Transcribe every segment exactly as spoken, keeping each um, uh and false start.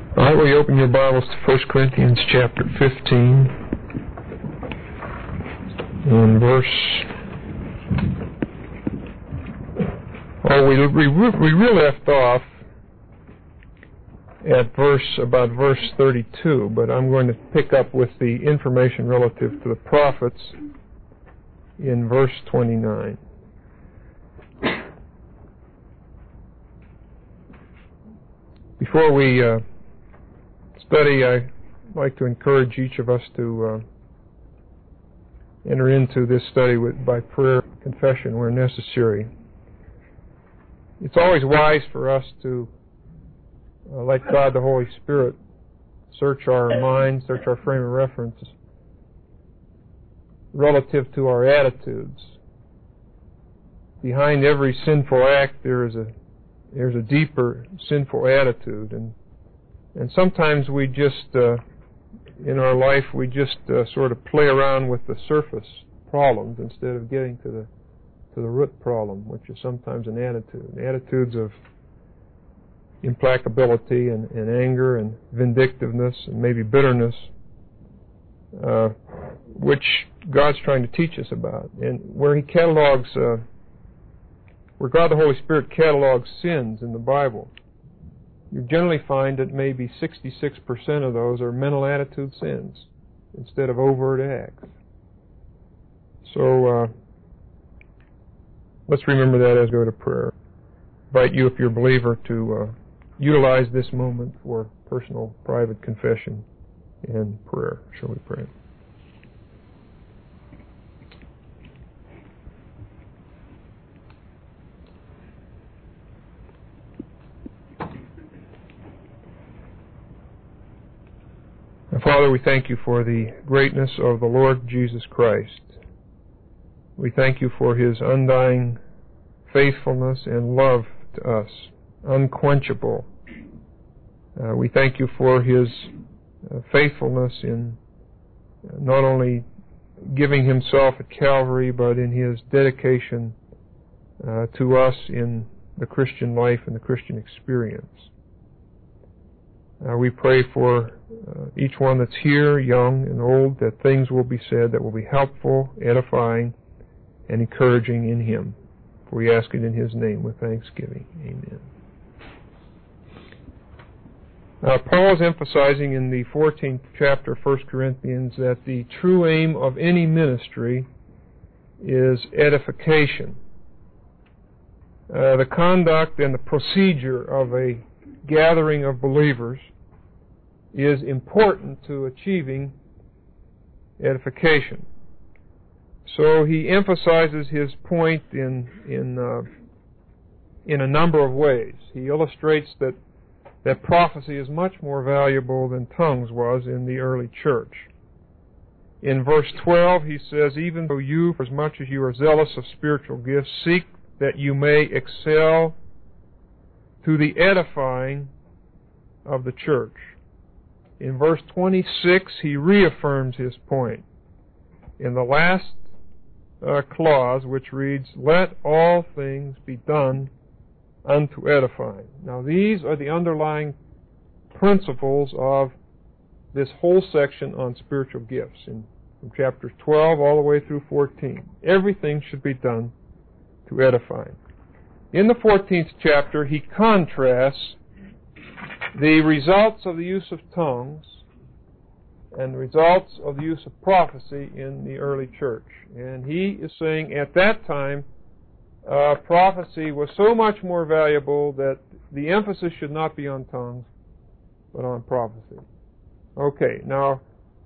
All right, will you open your Bibles to First Corinthians chapter fifteen and verse... Oh, we, we, we really left off at verse, about verse thirty-two, but I'm going to pick up with the information relative to the prophets in verse twenty-nine. Before we uh, study, I'd like to encourage each of us to uh, enter into this study with, by prayer and confession where necessary. It's always wise for us to uh, let God, the Holy Spirit, search our minds, search our frame of reference relative to our attitudes. Behind every sinful act, there is a there's a deeper sinful attitude, and and sometimes we just uh, in our life we just uh, sort of play around with the surface problems instead of getting to the to the root problem, which is sometimes an attitude. Attitudes of implacability and, and anger and vindictiveness and maybe bitterness, uh, which God's trying to teach us about. And where He catalogs, uh, where God the Holy Spirit catalogs sins in the Bible, you generally find that maybe sixty-six percent of those are mental attitude sins instead of overt acts. So, uh, let's remember that as we go to prayer. I invite you, if you're a believer, to uh, utilize this moment for personal, private confession and prayer. Shall we pray? Father, we thank you for the greatness of the Lord Jesus Christ. We thank you for His undying faithfulness and love to us, unquenchable. Uh, we thank you for His uh, faithfulness in uh, not only giving Himself at Calvary, but in His dedication uh, to us in the Christian life and the Christian experience. Uh, we pray for uh, each one that's here, young and old, that things will be said that will be helpful, edifying, and encouraging in Him. For we ask it in His name with thanksgiving. Amen. Uh, Paul is emphasizing in the fourteenth chapter of First Corinthians that the true aim of any ministry is edification. Uh, the conduct and the procedure of a gathering of believers is important to achieving edification. So he emphasizes his point in in uh, in a number of ways. He illustrates that that prophecy is much more valuable than tongues was in the early church. In verse twelve, he says, "Even though you, as much as you are zealous of spiritual gifts, seek that you may excel to the edifying of the church." In verse twenty-six, he reaffirms his point. In the last uh, clause, which reads, "Let all things be done unto edifying." Now, these are the underlying principles of this whole section on spiritual gifts, in, from chapters twelve all the way through fourteen. Everything should be done to edifying. In the fourteenth chapter, he contrasts the results of the use of tongues and the results of the use of prophecy in the early church. And he is saying at that time, uh, prophecy was so much more valuable that the emphasis should not be on tongues, but on prophecy. Okay, now,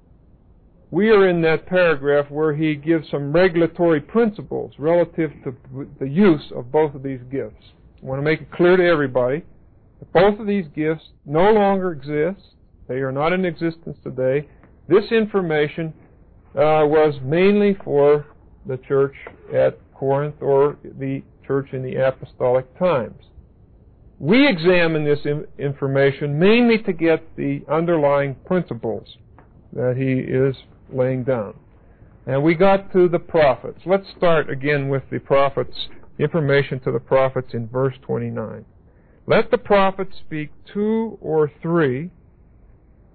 we are in that paragraph where he gives some regulatory principles relative to the use of both of these gifts. I want to make it clear to everybody that both of these gifts no longer exist. They are not in existence today. This information uh, was mainly for the church at Corinth or the church in the apostolic times. We examine this information mainly to get the underlying principles that he is laying down. And we got to the prophets. Let's start again with the prophets, information to the prophets in verse twenty-nine. "Let the prophets speak two or three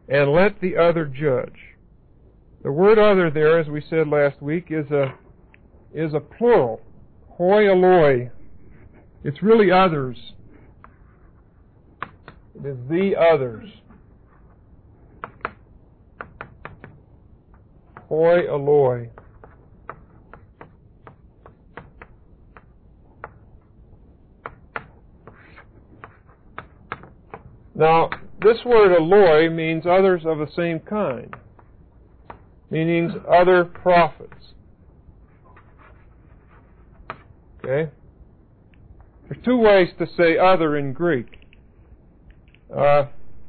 and let the other judge. The word other there, as we said last week, is a is a plural. Hoi aloi. It's really others. It is the others. Hoi aloi. Now, this word aloi means others of the same kind, meaning other prophets. Okay? There's two ways to say other in Greek. Uh,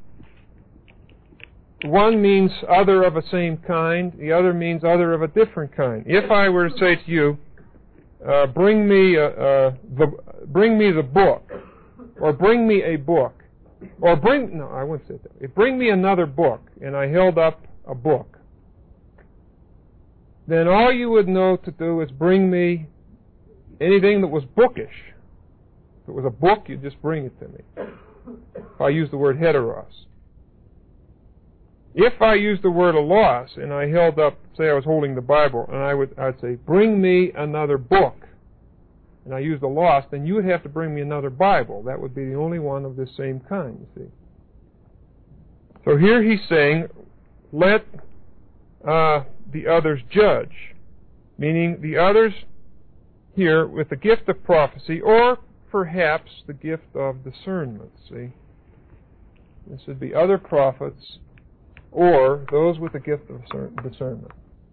one means other of the same kind. The other means other of a different kind. If I were to say to you, uh, bring me a, uh, the bring me the book, or bring me a book, or bring no, I wouldn't say that. Bring me another book, and I held up a book. Then all you would know to do is bring me anything that was bookish. If it was a book, you'd just bring it to me. If I use the word heteros. If I used the word allos and I held up, say I was holding the Bible, and I would I'd say, bring me another book, and I used allos, then you would have to bring me another Bible. That would be the only one of this same kind, you see. So here he's saying, let uh, the others judge, meaning the others here with the gift of prophecy, or perhaps the gift of discernment, see. This would be other prophets, or those with the gift of discernment.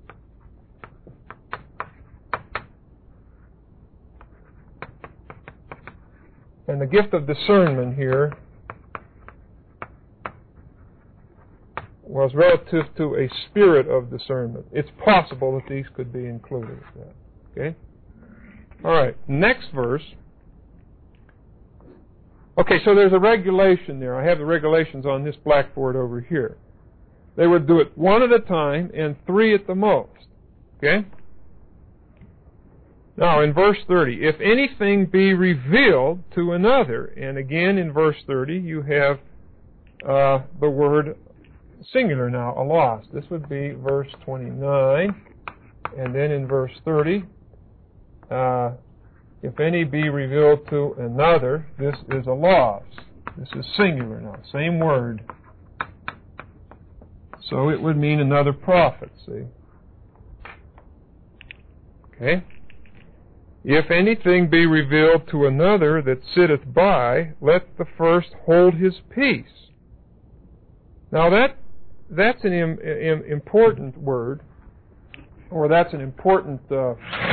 And the gift of discernment here was relative to a spirit of discernment. It's possible that these could be included. Okay? All right, next verse. Okay, so there's a regulation there. I have the regulations on this blackboard over here. They would do it one at a time and three at the most. Okay? Now, in verse thirty, if anything be revealed to another, and again in verse thirty you have uh, the word singular now, allos. This would be verse twenty-nine, and then in verse thirty, uh, if any be revealed to another, this is allos. This is singular now, same word. So it would mean another prophet, see? Okay? If anything be revealed to another that sitteth by, let the first hold his peace. Now that that's an im, im, important word, or that's an important uh,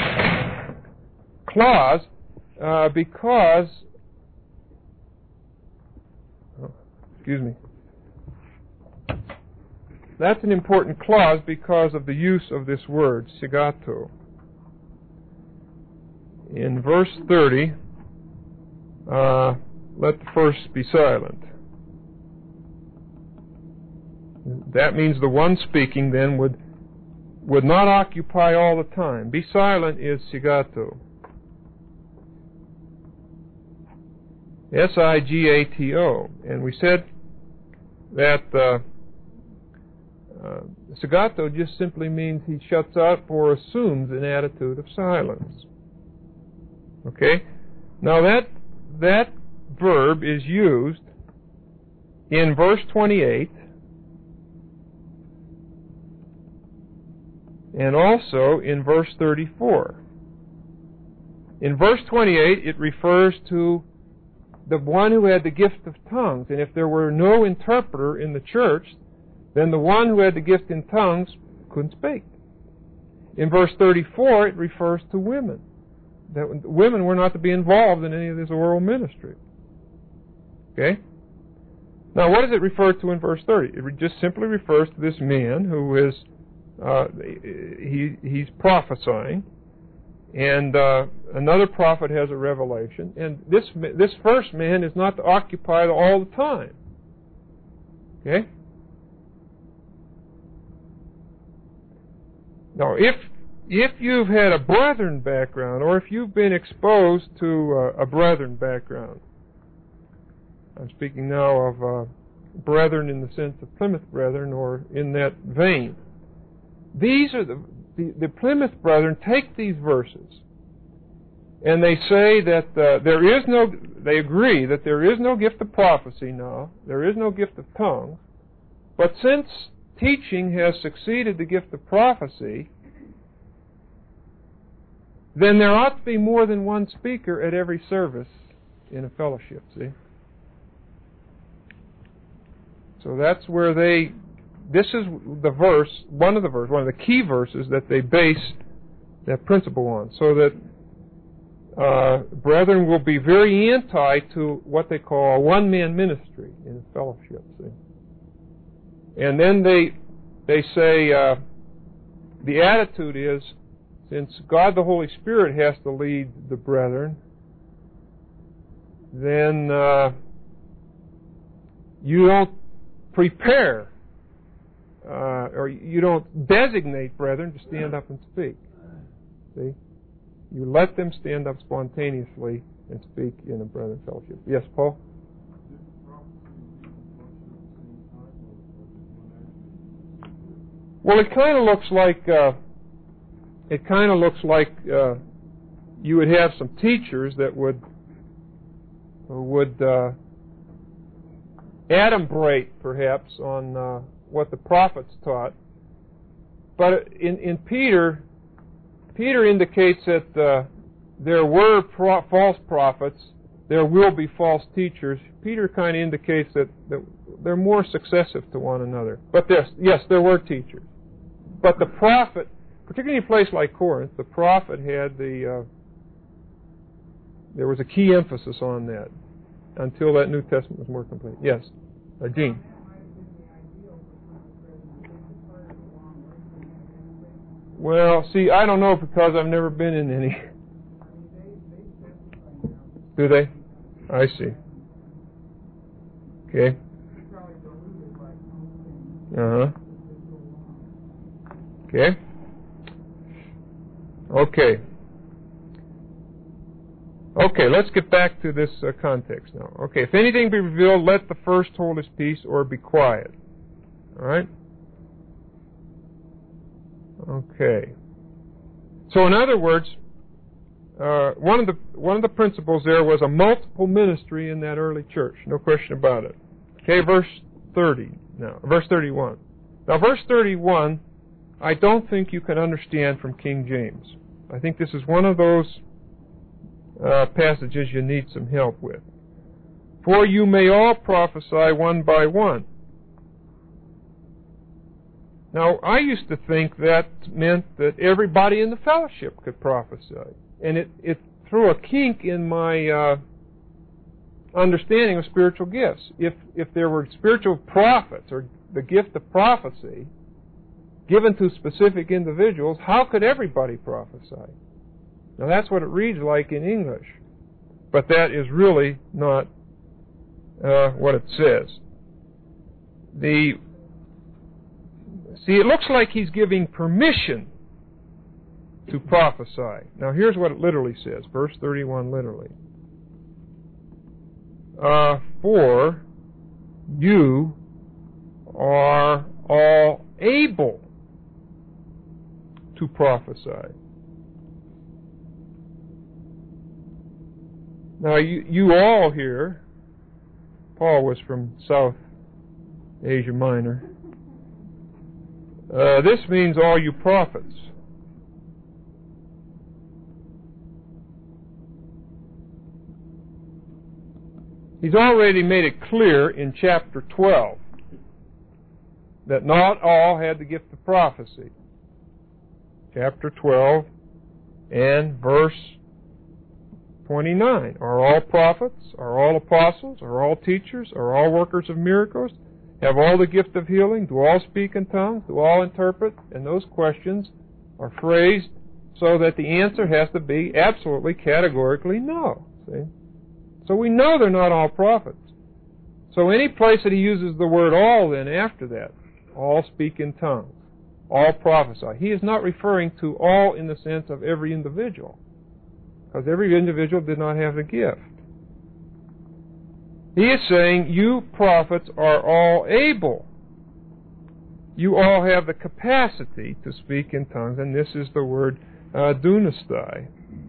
clause, uh, because, oh, excuse me, that's an important clause because of the use of this word, sigato. In verse thirty, uh, let the first be silent. That means the one speaking then would would not occupy all the time. Be silent is sigato. S I G A T O. And we said that uh, uh, sigato just simply means he shuts up or assumes an attitude of silence. Okay? Now that that verb is used in verse twenty-eight and also in verse thirty-four. In verse twenty-eight it refers to the one who had the gift of tongues, and if there were no interpreter in the church, then the one who had the gift in tongues couldn't speak. In verse thirty-four it refers to women. That women were not to be involved in any of this oral ministry. Okay? Now, what does it refer to in verse thirty? It just simply refers to this man who is, uh, he he's prophesying, and uh, another prophet has a revelation, and this this first man is not to occupy all the time. Okay? Now, if If you've had a brethren background, or if you've been exposed to uh, a brethren background, I'm speaking now of uh, brethren in the sense of Plymouth Brethren or in that vein. These are the, the, the Plymouth Brethren take these verses and they say that uh, there is no, they agree that there is no gift of prophecy now, there is no gift of tongues, but since teaching has succeeded the gift of prophecy, then there ought to be more than one speaker at every service in a fellowship, see? So that's where they, this is the verse, one of the verses, one of the key verses that they base that principle on, so that uh, brethren will be very anti to what they call a one-man ministry in a fellowship, see? And then they, they say, uh, the attitude is, since God the Holy Spirit has to lead the brethren, then uh, you don't prepare uh, or you don't designate brethren to stand up and speak. See? You let them stand up spontaneously and speak in a brethren fellowship. Yes, Paul? Well, it kind of looks like uh, it kind of looks like uh, you would have some teachers that would would uh, adumbrate perhaps on uh, what the prophets taught, but in in Peter, Peter indicates that uh, there were pro- false prophets, there will be false teachers. Peter kind of indicates that, that they're more successive to one another. But there's, yes, there were teachers. But the prophet, particularly in a place like Corinth, the prophet had the, uh, there was a key emphasis on that until that New Testament was more complete. Yes, uh, Gene. Well, see, I don't know because I've never been in any. Do they? I see. Okay. Uh-huh. Okay. Okay. Okay, let's get back to this uh, context now. Okay, if anything be revealed, let the first hold his peace or be quiet. All right? Okay. So in other words, uh, one of the one of the principles there was a multiple ministry in that early church. No question about it. Okay, verse thirty now. Verse thirty-one. Now, verse thirty-one, I don't think you can understand from King James. I think this is one of those uh, passages you need some help with. For you may all prophesy one by one. Now, I used to think that meant that everybody in the fellowship could prophesy. And it, it threw a kink in my uh, understanding of spiritual gifts. If, if there were spiritual prophets or the gift of prophecy given to specific individuals, how could everybody prophesy? Now, that's what it reads like in English. But that is really not uh, what it says. The See, it looks like he's giving permission to prophesy. Now, here's what it literally says, verse thirty-one literally. Uh, for you are all able to prophesy. Now, you, you all here, Paul was from South Asia Minor. Uh, this means all you prophets. He's already made it clear in chapter twelve that not all had the gift of prophecy. Chapter twelve and verse twenty-nine. Are all prophets? Are all apostles? Are all teachers? Are all workers of miracles? Have all the gift of healing? Do all speak in tongues? Do all interpret? And those questions are phrased so that the answer has to be absolutely, categorically no. See? So we know they're not all prophets. So any place that he uses the word all then after that, all speak in tongues, all prophesy, he is not referring to all in the sense of every individual, because every individual did not have the gift. He is saying, you prophets are all able. You all have the capacity to speak in tongues, and this is the word uh, dunastai.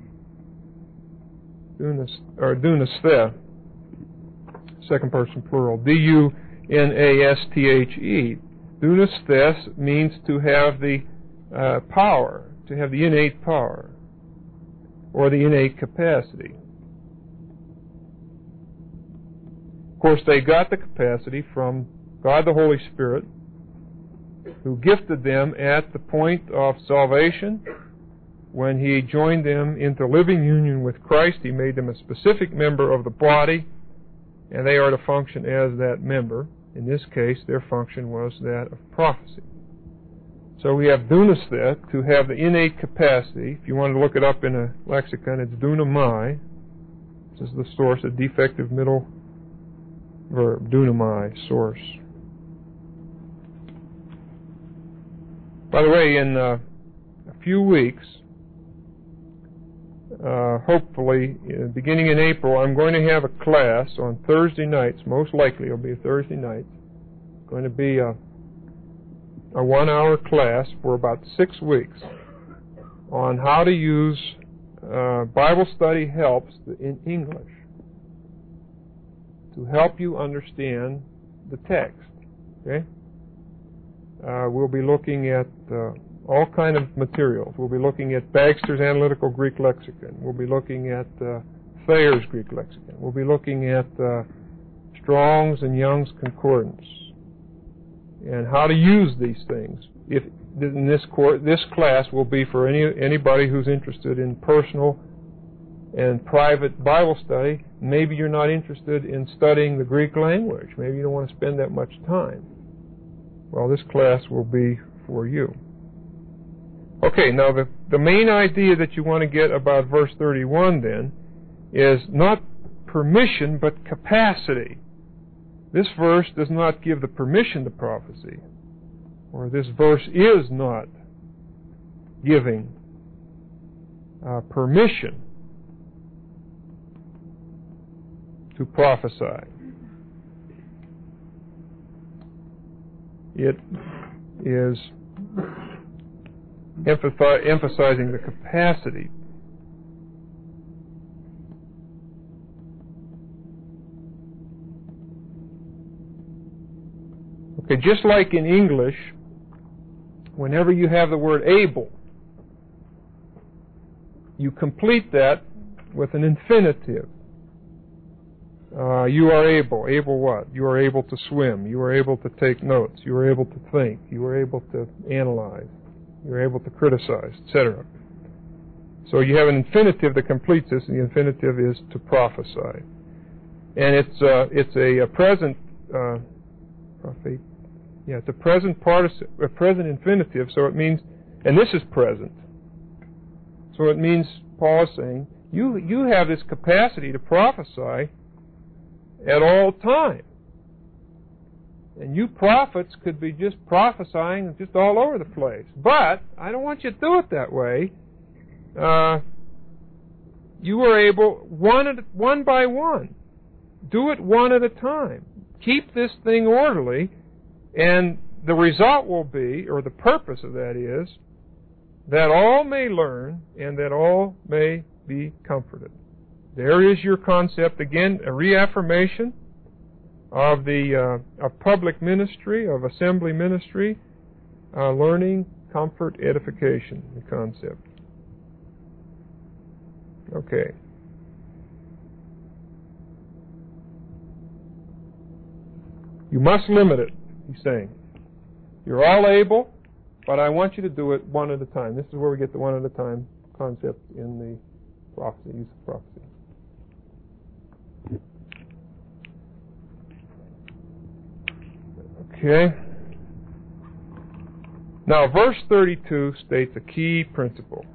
Dunas, or dunasthe, second person plural, D U N A S T H E. Dunasthe means to have the uh, power, to have the innate power, or the innate capacity. Of course, they got the capacity from God the Holy Spirit, who gifted them at the point of salvation. When He joined them into living union with Christ, He made them a specific member of the body, and they are to function as that member. In this case, their function was that of prophecy. So we have dunasthe, to have the innate capacity. If you want to look it up in a lexicon, it's dunamai. This is the source, a defective middle verb, dunamai, source. By the way, in uh, a few weeks, uh, hopefully, uh, beginning in April, I'm going to have a class on Thursday nights. Most likely it'll be a Thursday night. It's going to be a, a one-hour class for about six weeks on how to use uh, Bible study helps in English to help you understand the text. Okay? Uh, we'll be looking at uh, all kind of materials. We'll be looking at Bagster's Analytical Greek Lexicon. We'll be looking at uh, Thayer's Greek Lexicon. We'll be looking at uh, Strong's and Young's Concordance and how to use these things. If in this course, this class will be for any anybody who's interested in personal and private Bible study. Maybe you're not interested in studying the Greek language. Maybe you don't want to spend that much time. Well, this class will be for you. Okay, now the, the main idea that you want to get about verse thirty-one then is not permission but capacity. This verse does not give the permission to prophecy, or this verse is not giving uh, permission to prophesy. It is emphasizing the capacity. Okay, just like in English, whenever you have the word able, you complete that with an infinitive. Uh, you are able. Able what? You are able to swim. You are able to take notes. You are able to think. You are able to analyze. You are able to criticize, et cetera. So you have an infinitive that completes this, and the infinitive is to prophesy. And it's uh, it's a, a present uh, prophet. Yeah, it's a present participle, a present infinitive. So it means, and this is present. So it means Paul is saying you you have this capacity to prophesy at all time. And you prophets could be just prophesying just all over the place. But I don't want you to do it that way. Uh, you are able, one at, one by one. Do it one at a time. Keep this thing orderly, and the result will be, or the purpose of that is, that all may learn and that all may be comforted. There is your concept, again, a reaffirmation of the uh, of public ministry, of assembly ministry, uh, learning, comfort, edification, the concept. Okay. You must limit it, he's saying. You're all able, but I want you to do it one at a time. This is where we get the one at a time concept in the prophecy, use of prophecy. Okay. Now, verse thirty-two states a key principle.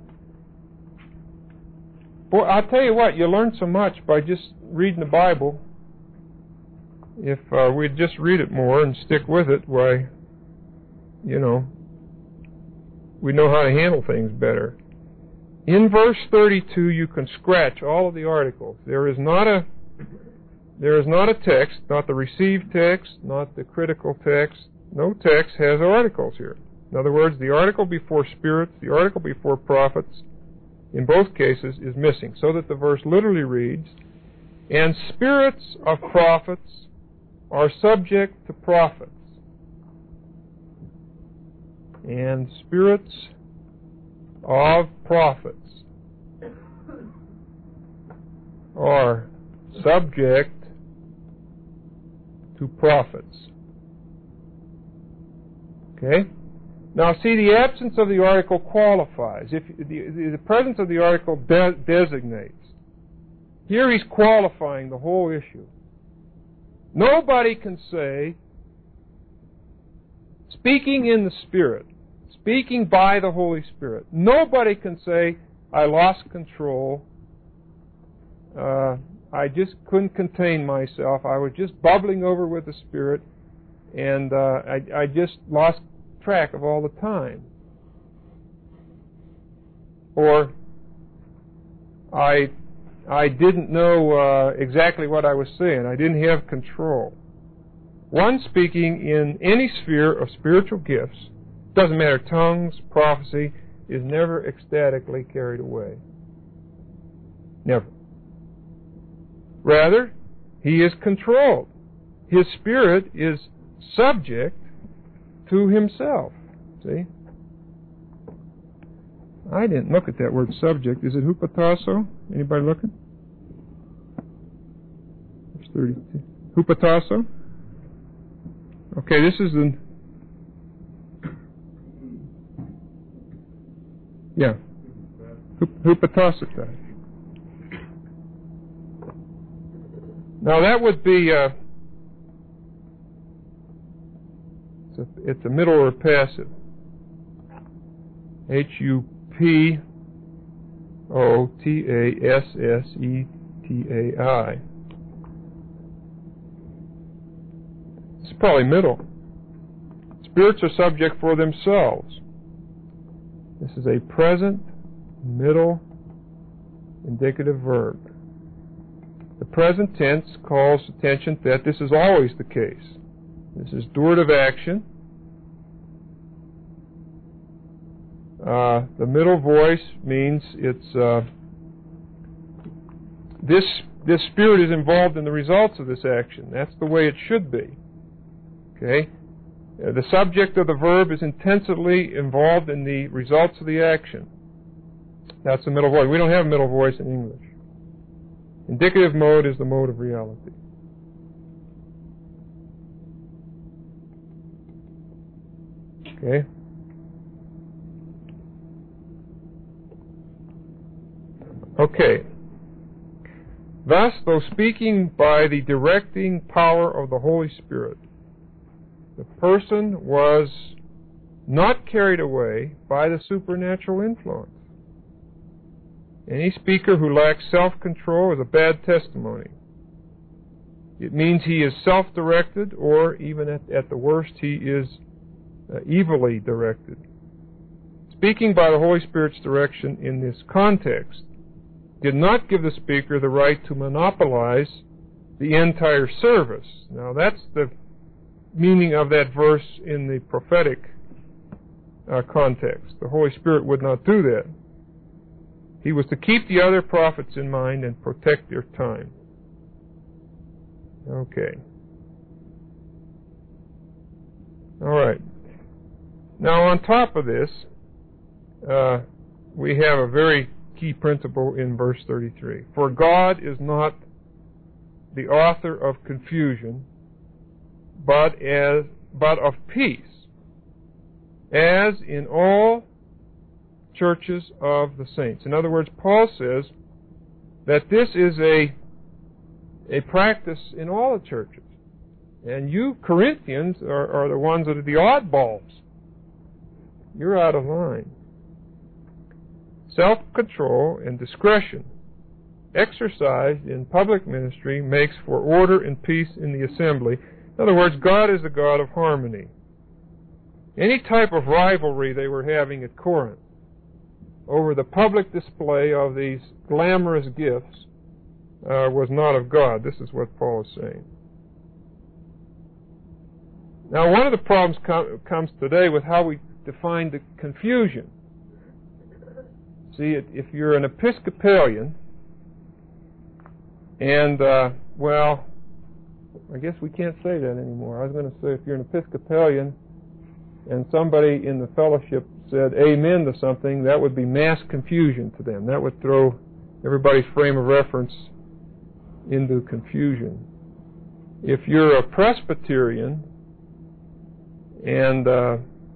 Boy, I'll tell you what, you learn so much by just reading the Bible. If uh, we'd just read it more and stick with it, why, you know, we know how to handle things better. In verse thirty-two, you can scratch all of the articles. There is not a There is not a text, not the received text, not the critical text. No text has articles here. In other words, the article before spirits, the article before prophets, in both cases is missing, so that the verse literally reads, and spirits of prophets are subject to prophets. And spirits of prophets are subject to prophets. Okay? Now, see, the absence of the article qualifies. If the, the presence of the article de- designates. Here he's qualifying the whole issue. Nobody can say, speaking in the Spirit, speaking by the Holy Spirit, nobody can say, I lost control, uh, I just couldn't contain myself, I was just bubbling over with the Spirit, and uh, I, I just lost track of all the time. Or, I I didn't know uh, exactly what I was saying. I didn't have control. One speaking in any sphere of spiritual gifts, doesn't matter, tongues, prophecy, is never ecstatically carried away. Never. Rather, he is controlled. His spirit is subject to himself. See? I didn't look at that word subject. Is it hupatasso? Anybody looking? Verse thirty-two. Hupatasso? Okay, this is the... Yeah. Hupatassata. Now that would be... Uh, it's, a, it's a middle or passive. H U P O T A S S E T A I. It's probably middle. Spirits are subject for themselves. This is a present, middle, indicative verb. The present tense calls attention that this is always the case. This is durative action. Uh, the middle voice means it's uh, this this spirit is involved in the results of this action. That's the way it should be. Okay, uh, the subject of the verb is intensively involved in the results of the action. That's the middle voice. We don't have a middle voice in English. Indicative mode is the mode of reality. Okay. Okay. Thus, though speaking by the directing power of the Holy Spirit, the person was not carried away by the supernatural influence. Any speaker who lacks self-control is a bad testimony. It means he is self-directed, or even at, at the worst, he is uh, evilly directed. Speaking by the Holy Spirit's direction in this context did not give the speaker the right to monopolize the entire service. Now, that's the meaning of that verse in the prophetic uh, context. The Holy Spirit would not do that. He was to keep the other prophets in mind and protect their time. Okay. All right. Now, on top of this, uh, we have a very key principle in verse thirty-three. For God is not the author of confusion, but as but of peace, as in all churches of the saints. In other words, Paul says that this is a a practice in all the churches. And you Corinthians are, are the ones that are the oddballs. You're out of line. Self-control and discretion exercised in public ministry makes for order and peace in the assembly. In other words, God is the God of harmony. Any type of rivalry they were having at Corinth over the public display of these glamorous gifts uh, was not of God. This is what Paul is saying. Now, one of the problems com- comes today with how we define the confusion. See, if you're an Episcopalian, and, uh, well, I guess we can't say that anymore. I was going to say if you're an Episcopalian and somebody in the fellowship said amen to something, that would be mass confusion to them. That would throw everybody's frame of reference into confusion. If you're a Presbyterian and uh,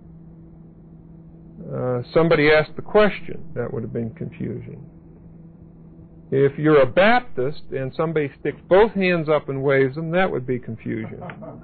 uh, somebody asked the question, that would have been confusing. If you're a Baptist and somebody sticks both hands up and waves them, that would be confusion.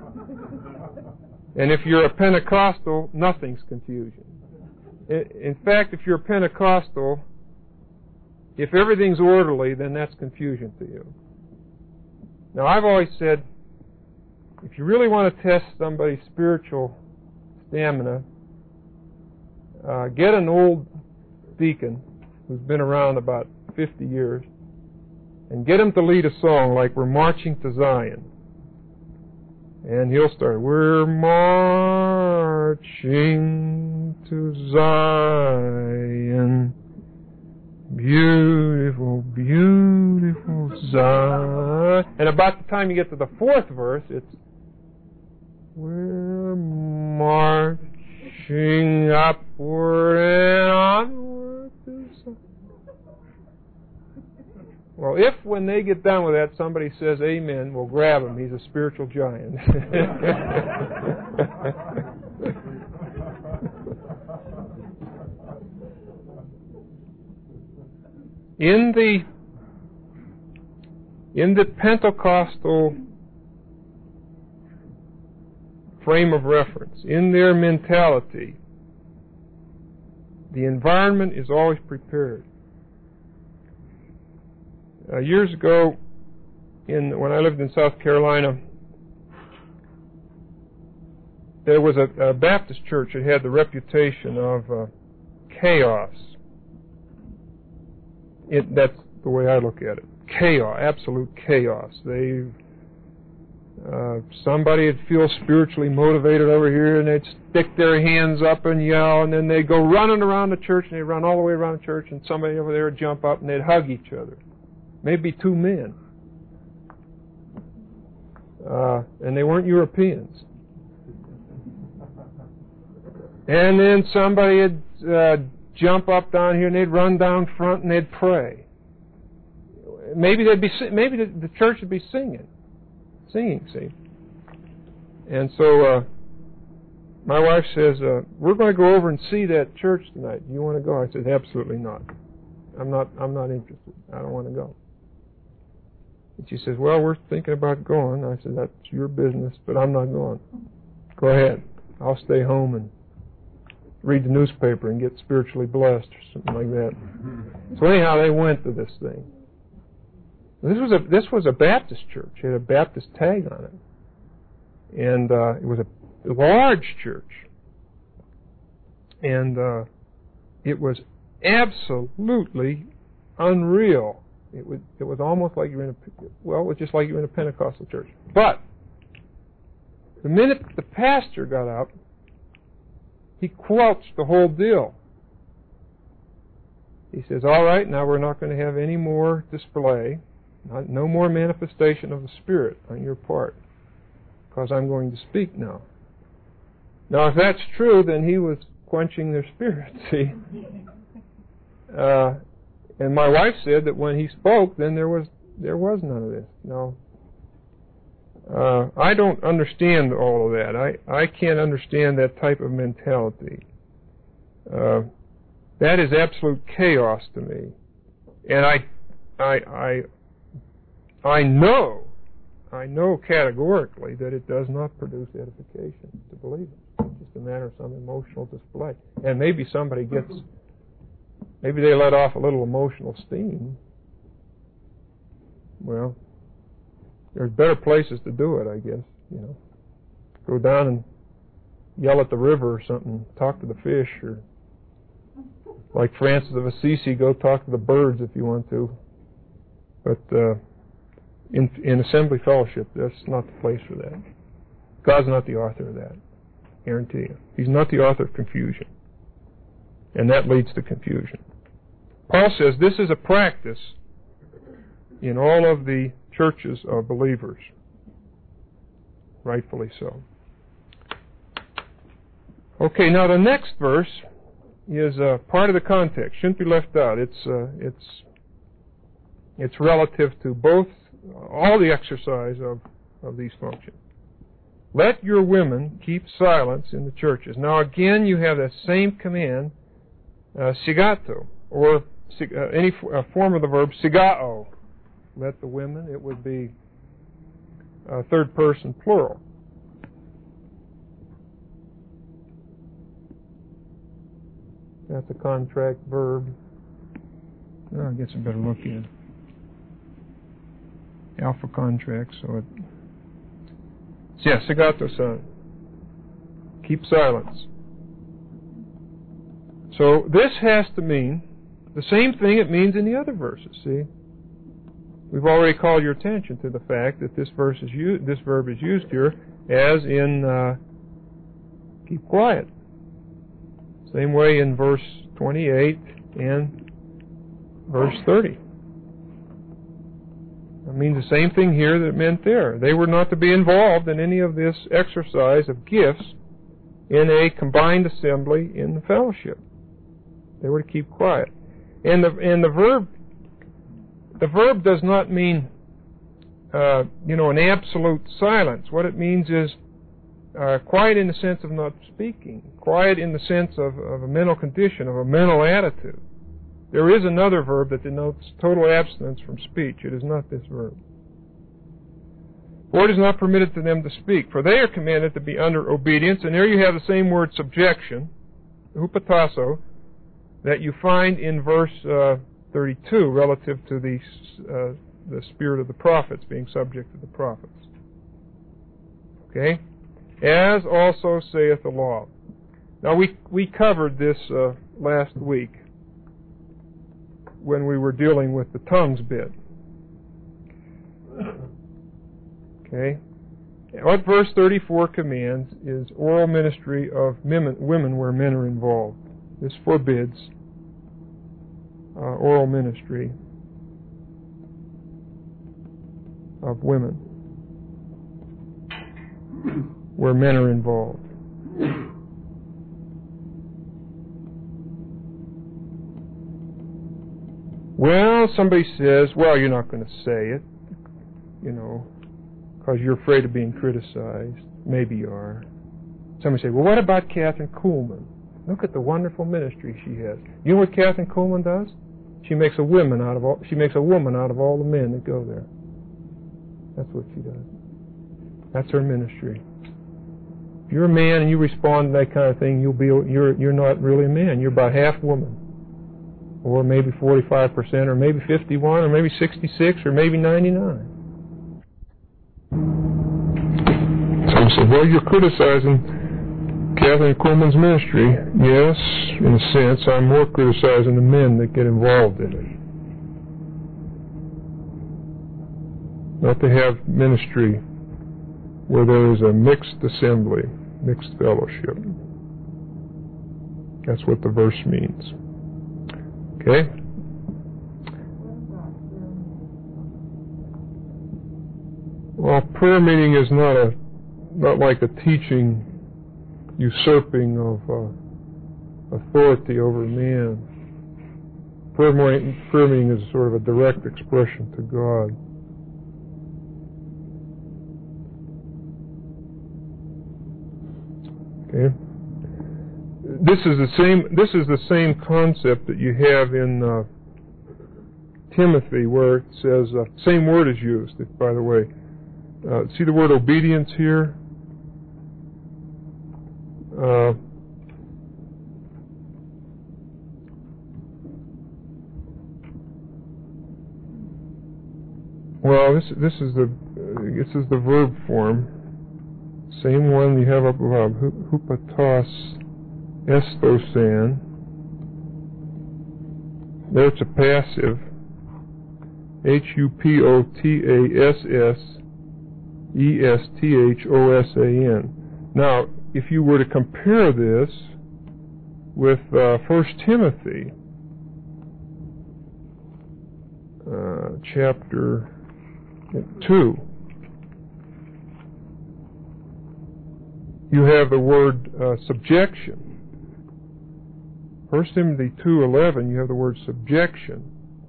And if you're a Pentecostal, nothing's confusion. In fact, if you're a Pentecostal, if everything's orderly, then that's confusion to you. Now, I've always said, if you really want to test somebody's spiritual stamina, uh, get an old deacon who's been around about fifty years and get him to lead a song like We're Marching to Zion. And he'll start, we're marching to Zion, beautiful, beautiful Zion. And about the time you get to the fourth verse, it's, we're marching upward and onward to Zion. Well, if when they get done with that somebody says amen, we'll grab him. He's a spiritual giant. in the in the Pentecostal frame of reference, in their mentality, the environment is always prepared. Uh, years ago, in when I lived in South Carolina, there was a, a Baptist church that had the reputation of uh, chaos. It, that's the way I look at it. Chaos, absolute chaos. They, uh, somebody would feel spiritually motivated over here, and they'd stick their hands up and yell, and then they'd go running around the church, and they'd run all the way around the church, and somebody over there would jump up, and they'd hug each other. Maybe two men. Uh, and they weren't Europeans. And then somebody would uh, jump up down here and they'd run down front and they'd pray. Maybe they'd be maybe the, the church would be singing, singing. See. And so uh, my wife says, uh, "We're going to go over and see that church tonight. Do you want to go?" I said, "Absolutely not. I'm not. I'm not interested. I don't want to go." And she says, "Well, we're thinking about going." I said, "That's your business, but I'm not going. Go ahead. I'll stay home and read the newspaper and get spiritually blessed," or something like that. So anyhow, they went to this thing. This was a this was a Baptist church. It had a Baptist tag on it, and uh, it was a large church, and uh, it was absolutely unreal. It was it was almost like you're in a well, it was just like you're in a Pentecostal church. But the minute the pastor got up, he quelched the whole deal. He says, "All right, now we're not going to have any more display, not, no more manifestation of the Spirit on your part, because I'm going to speak now." Now, if that's true, then he was quenching their spirit. See. Uh, And my wife said that when he spoke, then there was there was none of this. No, uh, I don't understand all of that. I, I can't understand that type of mentality. Uh, that is absolute chaos to me, and I I I I know I know categorically that it does not produce edification to believe it. It's just a matter of some emotional display, and maybe somebody gets. Maybe they let off a little emotional steam. Well, there's better places to do it, I guess. You know, go down and yell at the river or something. Talk to the fish, or like Francis of Assisi, go talk to the birds if you want to. But uh, in, in assembly fellowship, that's not the place for that. God's not the author of that. Guarantee you. He's not the author of confusion. And that leads to confusion. Paul says this is a practice in all of the churches of believers. Rightfully so. Okay, now the next verse is uh, part of the context. Shouldn't be left out. It's uh, it's it's relative to both all the exercise of, of these functions. Let your women keep silence in the churches. Now again, you have that same command, uh, sigato, or uh, any f- uh, form of the verb sigao. Let the women. It would be uh, third person plural. That's a contract verb. Oh, I'll get some better look in. Alpha contract, so it... Yeah, sigato san. Keep silence. So this has to mean the same thing it means in the other verses, see? We've already called your attention to the fact that this verse is u- this verb is used here as in uh, keep quiet. Same way in verse twenty-eight and verse thirty. It means the same thing here that it meant there. They were not to be involved in any of this exercise of gifts in a combined assembly in the fellowship. They were to keep quiet. And the and the verb the verb does not mean uh, you know an absolute silence. What it means is uh, quiet in the sense of not speaking, quiet in the sense of, of a mental condition, of a mental attitude. There is another verb that denotes total abstinence from speech. It is not this verb. For it is not permitted to them to speak, for they are commanded to be under obedience. And there you have the same word subjection, hupatasso, that you find in verse uh, thirty-two relative to the, uh, the spirit of the prophets being subject to the prophets. Okay? As also saith the law. Now we, we covered this uh, last week when we were dealing with the tongues bit. Okay? What verse thirty-four commands is oral ministry of women where men are involved. This forbids uh, oral ministry of women where men are involved. Well, somebody says, well, you're not going to say it, you know, because you're afraid of being criticized. Maybe you are. Somebody say, well, what about Catherine Kuhlman? Look at the wonderful ministry she has. You know what Catherine Kuhlman does? She makes a woman out of all. She makes a woman out of all the men that go there. That's what she does. That's her ministry. If you're a man and you respond to that kind of thing, you'll be you're you're not really a man. You're about half woman. Or maybe forty-five percent, or maybe fifty-one, or maybe sixty-six, or maybe ninety-nine. Some say, well, you're criticizing Catherine Kuhlman's ministry. Yes, in a sense, I'm more criticizing the men that get involved in it. Not to have ministry where there is a mixed assembly, mixed fellowship. That's what the verse means. Okay? Well, prayer meeting is not a not like a teaching usurping of uh, authority over man. Prayer meeting, prayer meeting is sort of a direct expression to God. Okay? This is the same. This is the same concept that you have in uh, Timothy, where it says uh, same word is used. By the way, uh, see the word obedience here. Uh, well, this this is the uh, this is the verb form. Same one you have up above. Hupatos. Estosan. There it's a passive. H U P O T A S S E S T H O S A N. Now, if you were to compare this with uh, First Timothy, uh, chapter two, you have the word uh, subjection. First Timothy two eleven, you have the word subjection.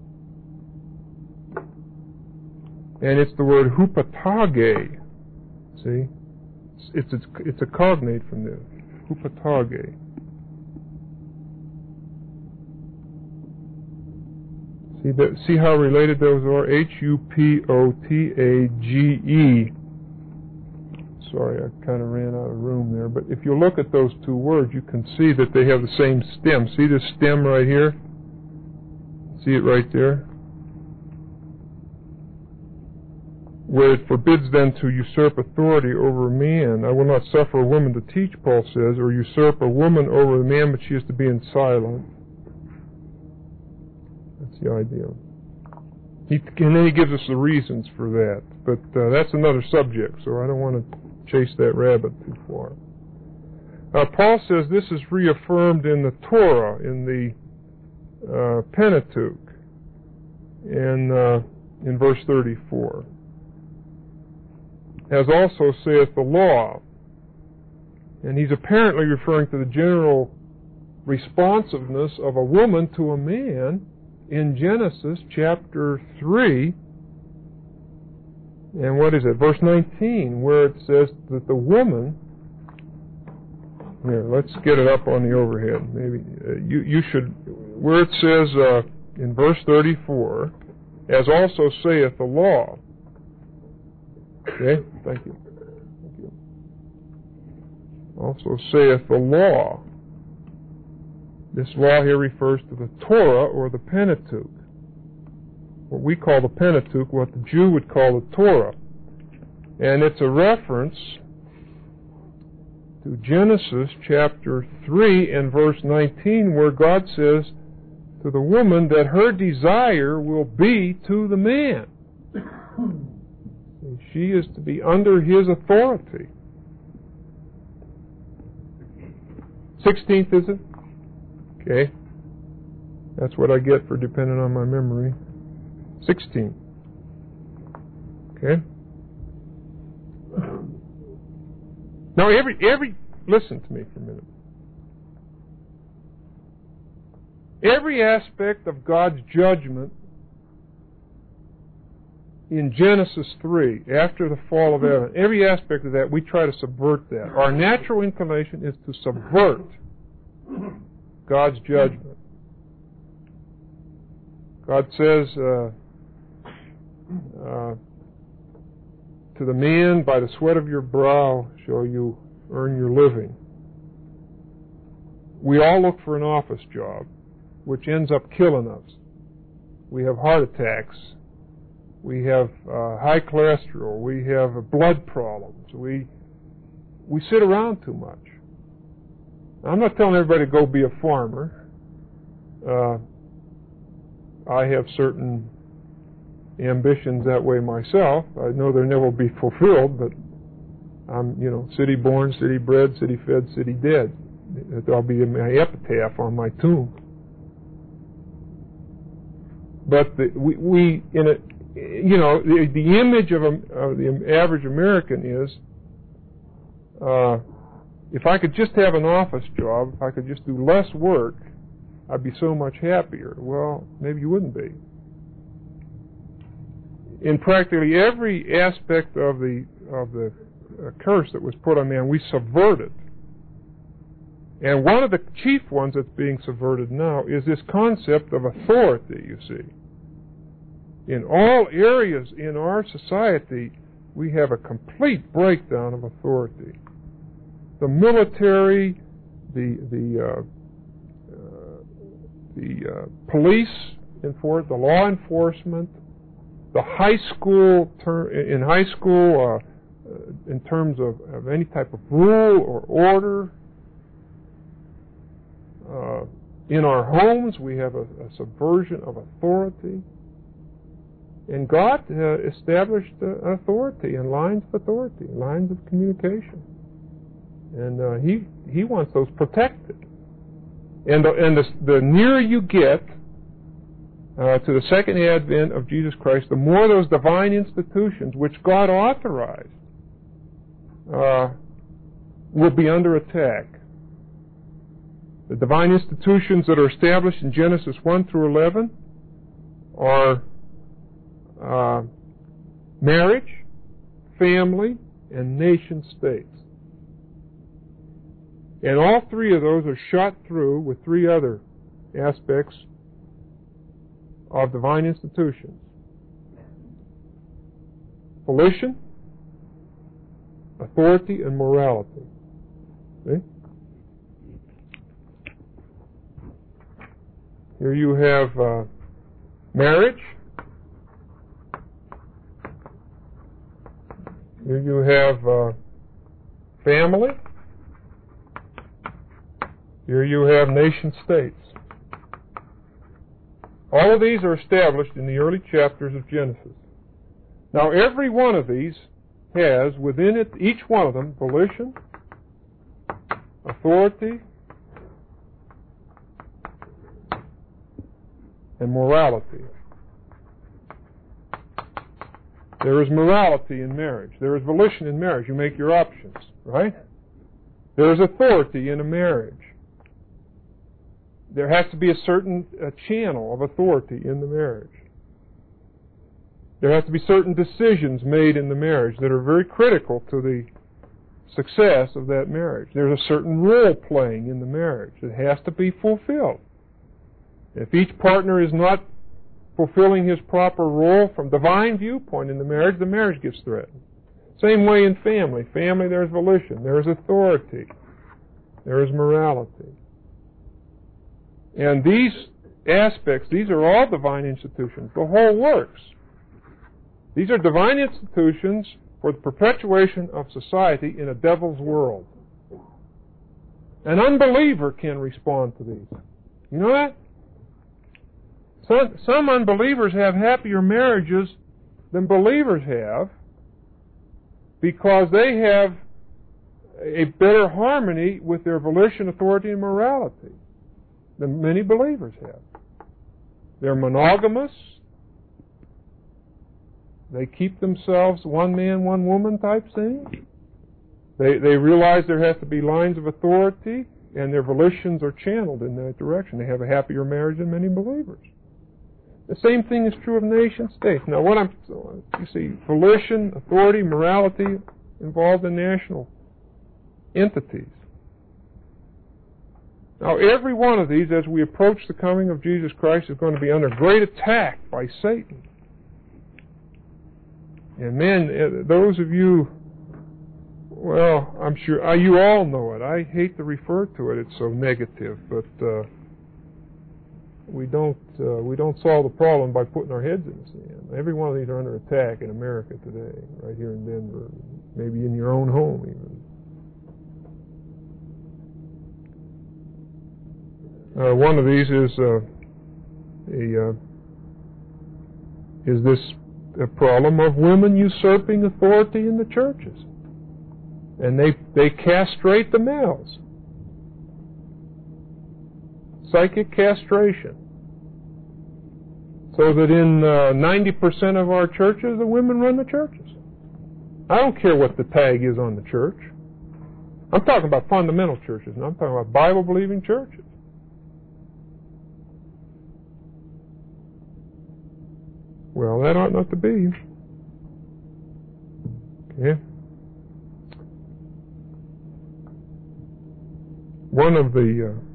And it's the word hupatage. See? It's, it's, it's a cognate from there. Hupatage. See, that, see how related those are? H U P O T A G E. Sorry, I kind of ran out of room there. But if you look at those two words, you can see that they have the same stem. See this stem right here? See it right there? Where it forbids them to usurp authority over a man. I will not suffer a woman to teach, Paul says, or usurp a woman over a man, but she is to be in silence. That's the idea. He, and then he gives us the reasons for that. But uh, that's another subject, so I don't want to chase that rabbit too far. Uh, Paul says this is reaffirmed in the Torah, in the uh, Pentateuch, in, uh, in verse thirty-four. As also saith the law. And he's apparently referring to the general responsiveness of a woman to a man in Genesis chapter three. And what is it? Verse nineteen, where it says that the woman... Here, let's get it up on the overhead. Maybe uh, you, you should... Where it says uh, in verse thirty-four, as also saith the law. Okay, thank you. Thank you. Also saith the law. This law here refers to the Torah or the Pentateuch. What we call the Pentateuch, what the Jew would call the Torah. And it's a reference to Genesis chapter three and verse nineteen, where God says to the woman that her desire will be to the man. She is to be under his authority. Sixteenth, is it? Okay. That's what I get for depending on my memory. Sixteen. Okay. Now every every listen to me for a minute. Every aspect of God's judgment in Genesis three, after the fall of Adam, every aspect of that, we try to subvert that. Our natural inclination is to subvert God's judgment. God says uh, uh, to the man, by the sweat of your brow shall you earn your living. We all look for an office job, which ends up killing us. We have heart attacks. We have uh, high cholesterol. We have blood problems. We we sit around too much. I'm not telling everybody to go be a farmer. Uh, I have certain ambitions that way myself. I know they'll never be fulfilled, but I'm, you know, city born, city bred, city fed, city dead. That'll be my epitaph on my tomb. But the, we, we in a You know, the, the image of, a, of the average American is, uh, if I could just have an office job, if I could just do less work, I'd be so much happier. Well, maybe you wouldn't be. In practically every aspect of the of the uh, curse that was put on man, we subvert it. And one of the chief ones that's being subverted now is this concept of authority, you see. In all areas in our society, we have a complete breakdown of authority. The military, the the uh, uh, the uh, police, enfor- the law enforcement, the high school ter- in high school, uh, in terms of, of any type of rule or order. Uh, in our homes, we have a, a subversion of authority. And God uh, established uh, authority and lines of authority, lines of communication. And uh, he he wants those protected. And the, and the, the nearer you get uh, to the second advent of Jesus Christ, the more those divine institutions which God authorized uh, will be under attack. The divine institutions that are established in Genesis one through eleven are uh, marriage, family, and nation states. And all three of those are shot through with three other aspects of divine institutions: volition, authority, and morality. See? Here you have uh, marriage. Here you have uh, family. Here you have nation states. All of these are established in the early chapters of Genesis. Now, every one of these has within it, each one of them, volition, authority, and morality. There is morality in marriage. There is volition in marriage. You make your options, right? There is authority in a marriage. There has to be a certain uh, channel of authority in the marriage. There has to be certain decisions made in the marriage that are very critical to the success of that marriage. There's a certain role playing in the marriage that has to be fulfilled. If each partner is not fulfilling his proper role from divine viewpoint in the marriage, the marriage gets threatened. Same way in family. Family, there's volition, there's authority, there is morality. And these aspects, these are all divine institutions. The whole works. These are divine institutions for the perpetuation of society in a devil's world. An unbeliever can respond to these. You know that? Some, some unbelievers have happier marriages than believers have because they have a better harmony with their volition, authority, and morality than many believers have. They're monogamous. They keep themselves one man, one woman type thing. They, they realize there has to be lines of authority, and their volitions are channeled in that direction. They have a happier marriage than many believers. The same thing is true of nation states. Now, what I'm, you see, volition, authority, morality involved in national entities. Now, every one of these, as we approach the coming of Jesus Christ, is going to be under great attack by Satan. And men, those of you, well, I'm sure uh, you all know it. I hate to refer to it; it's so negative. But uh, we don't uh, we don't solve the problem by putting our heads in the sand. Every one of these are under attack in America today, right here in Denver, maybe in your own home even. Uh, one of these is uh, a uh, is this a problem of women usurping authority in the churches, and they they castrate the males. Psychic castration, so that in uh, ninety percent of our churches, the women run the churches. I don't care what the tag is on the church. I'm talking about fundamental churches, and I'm talking about Bible-believing churches. Well, that ought not to be. Okay. One of the... Uh,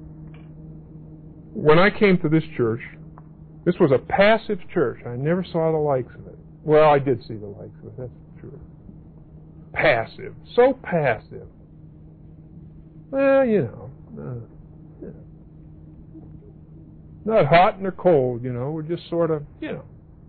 when I came to this church, this was a passive church. I never saw the likes of it. Well, I did see the likes of it. That's true. Passive. So passive. Well, you know. Uh, you know. Not hot nor cold, you know. We're just sort of, you know.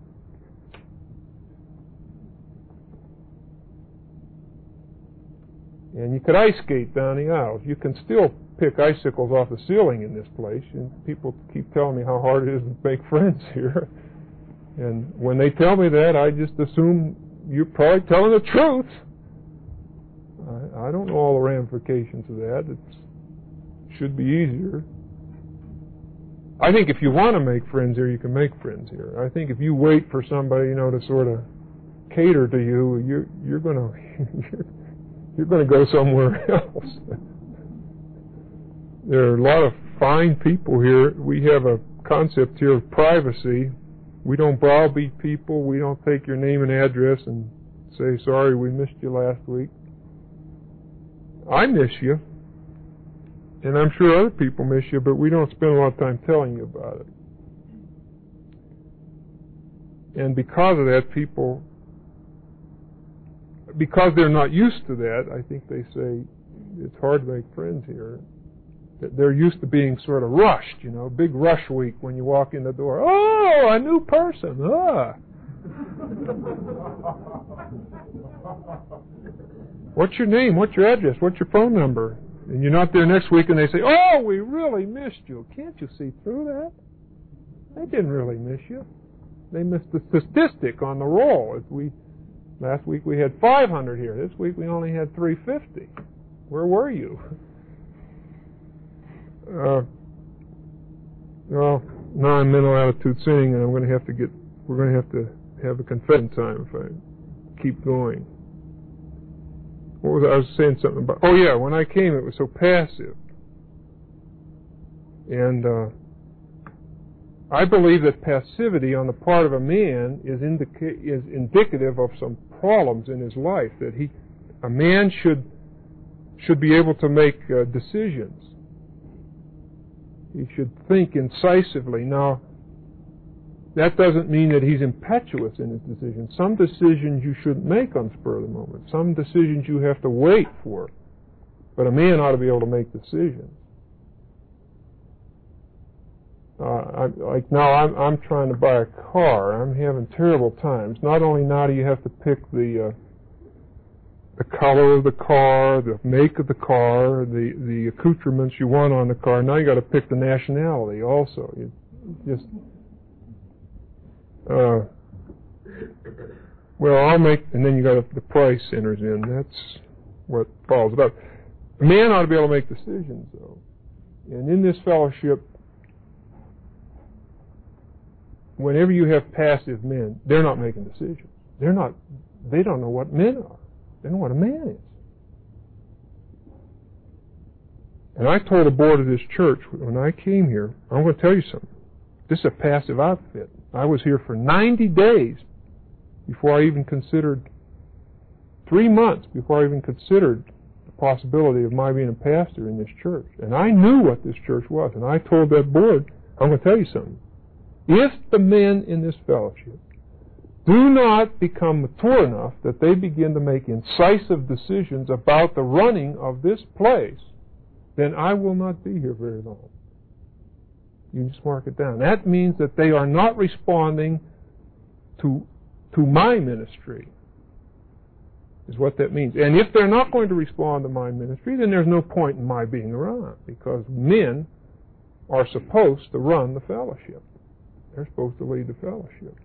And you could ice skate down the aisles. You can still pick icicles off the ceiling in this place. And people keep telling me how hard it is to make friends here. And when they tell me that, I just assume you're probably telling the truth. I, I don't know all the ramifications of that. It should be easier. I think if you want to make friends here, you can make friends here. I think if you wait for somebody, you know, to sort of cater to you, you're you're going to you're going to go somewhere else. There are a lot of fine people here. We have a concept here of privacy. We don't browbeat people. We don't take your name and address and say, sorry, we missed you last week. I miss you. And I'm sure other people miss you, but we don't spend a lot of time telling you about it. And because of that, people, because they're not used to that, I think they say it's hard to make friends here. They're used to being sort of rushed, you know, big rush week when you walk in the door. Oh, a new person. Ah. What's your name? What's your address? What's your phone number? And you're not there next week and they say, oh, we really missed you. Can't you see through that? They didn't really miss you. They missed the statistic on the roll. If we, last week we had five hundred here. This week we only had three hundred fifty. Where were you? Uh, well, now I'm mental attitude sinning, and I'm going to have to get, we're going to have to have a confession time if I keep going. What was I, I was saying something about, oh yeah, when I came it was so passive. And uh, I believe that passivity on the part of a man is, indica- is indicative of some problems in his life, that he, a man should, should be able to make uh, decisions. He should think incisively. Now, that doesn't mean that he's impetuous in his decisions. Some decisions you shouldn't make on spur of the moment. Some decisions you have to wait for. But a man ought to be able to make decisions. Uh, I, like now, I'm, I'm trying to buy a car. I'm having terrible times. Not only now do you have to pick the uh, the color of the car, the make of the car, the, the accoutrements you want on the car. Now you got to pick the nationality also. You just, uh, well, I'll make, and then you got the price enters in. That's what follows it up. A man ought to be able to make decisions, though. And in this fellowship, whenever you have passive men, they're not making decisions. They're not, they don't know what men are. They know what a man is. And I told the board of this church when I came here, I'm going to tell you something. This is a passive outfit. I was here for ninety days before I even considered, three months before I even considered the possibility of my being a pastor in this church. And I knew what this church was. And I told that board, I'm going to tell you something. If the men in this fellowship do not become mature enough that they begin to make incisive decisions about the running of this place, then I will not be here very long. You just mark it down. That means that they are not responding to, to my ministry, is what that means. And if they're not going to respond to my ministry, then there's no point in my being around, because men are supposed to run the fellowship. They're supposed to lead the fellowship.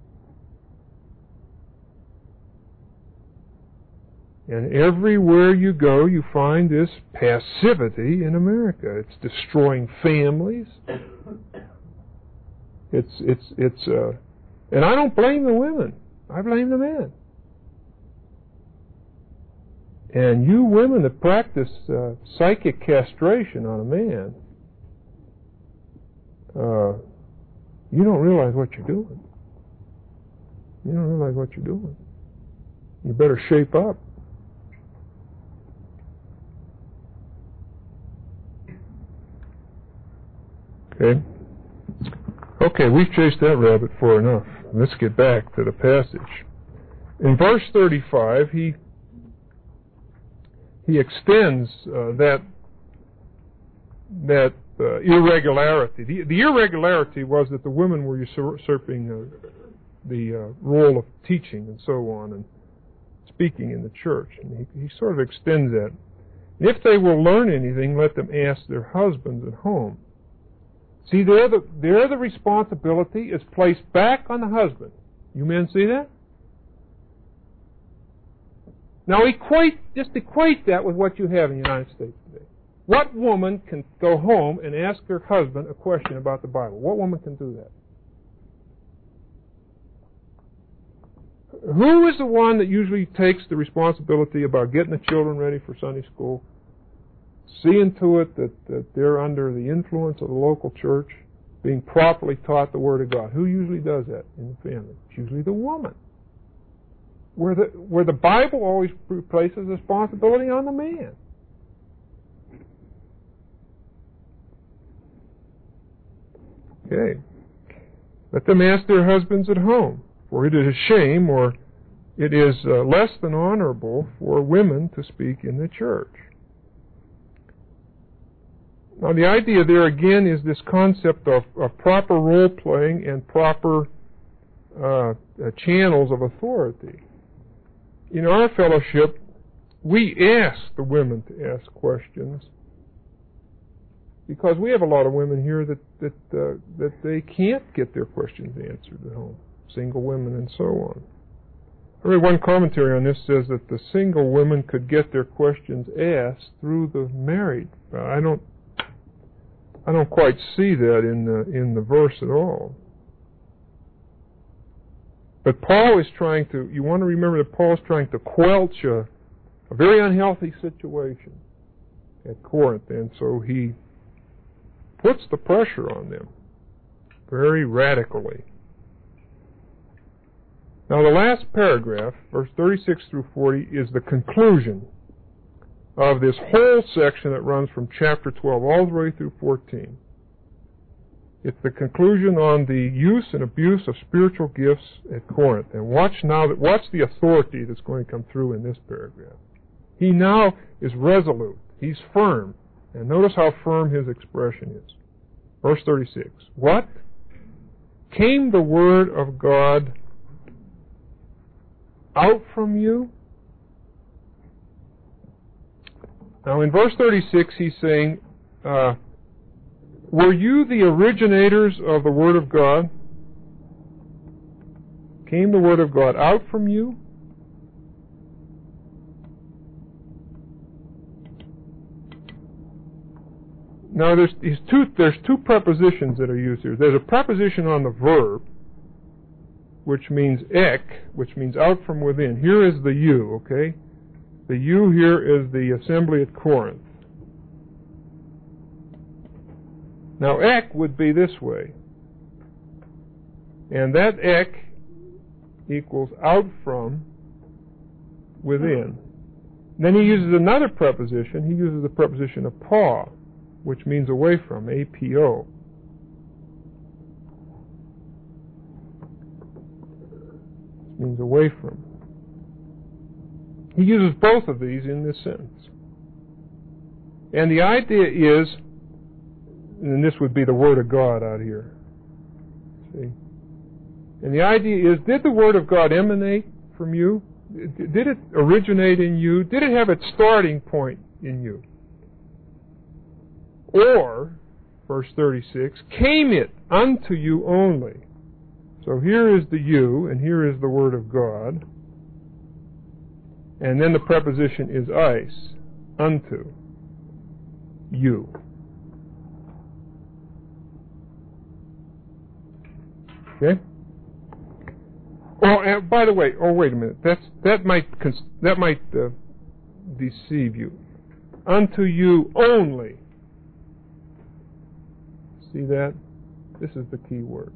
And everywhere you go, you find this passivity in America. It's destroying families. It's, it's, it's, uh, and I don't blame the women. I blame the men. And you women that practice uh, psychic castration on a man, uh, you don't realize what you're doing. You don't realize what you're doing. You better shape up. Okay? Okay, we've chased that rabbit far enough. Let's get back to the passage. In verse thirty-five, he he extends uh, that that uh, irregularity. The, the irregularity was that the women were usurping uh, the uh, role of teaching and so on and speaking in the church. And he, he sort of extends that. If they will learn anything, let them ask their husbands at home. See, there the, there the responsibility is placed back on the husband. You men see that? Now equate, just equate that with what you have in the United States today. What woman can go home and ask her husband a question about the Bible? What woman can do that? Who is the one that usually takes the responsibility about getting the children ready for Sunday school, seeing to it that, that they're under the influence of the local church, being properly taught the Word of God? Who usually does that in the family? It's usually the woman. Where the, where the Bible always places responsibility on the man. Okay. Let them ask their husbands at home, for it is a shame, or it is uh, less than honorable for women to speak in the church. Now the idea there again is this concept of, of proper role-playing and proper uh, uh, channels of authority. In our fellowship, we ask the women to ask questions because we have a lot of women here that that uh, that they can't get their questions answered at home, single women and so on. I read one commentary on this says that the single women could get their questions asked through the married. Uh, I don't I don't quite see that in the in the verse at all. But Paul is trying to, you want to remember that Paul is trying to quelch a, a very unhealthy situation at Corinth, and so he puts the pressure on them very radically. Now the last paragraph, verse thirty-six through forty, is the conclusion of this whole section that runs from chapter twelve all the way through fourteen. It's the conclusion on the use and abuse of spiritual gifts at Corinth. And watch now, that watch the authority that's going to come through in this paragraph. He now is resolute. He's firm. And notice how firm his expression is. Verse thirty-six. What? Came the word of God out from you? Now in verse thirty-six he's saying, uh, were you the originators of the Word of God? Came the Word of God out from you? Now there's, there's, two, there's two prepositions that are used here. There's a preposition on the verb, which means ek, which means out from within. Here is the you, okay? The you here is the assembly at Corinth. Now, ek would be this way. And that ek equals out from within. Then he uses another preposition. He uses the preposition apo, which means away from, A P O. It means away from. He uses both of these in this sentence. And the idea is, and this would be the Word of God out here. See? And the idea is, did the Word of God emanate from you? Did it originate in you? Did it have its starting point in you? Or, verse thirty-six, came it unto you only? So here is the you, and here is the Word of God. And then the preposition is eis, unto you. Okay. Oh, and by the way, oh wait a minute. That's that might that might uh, deceive you. Unto you only. See that? This is the key word.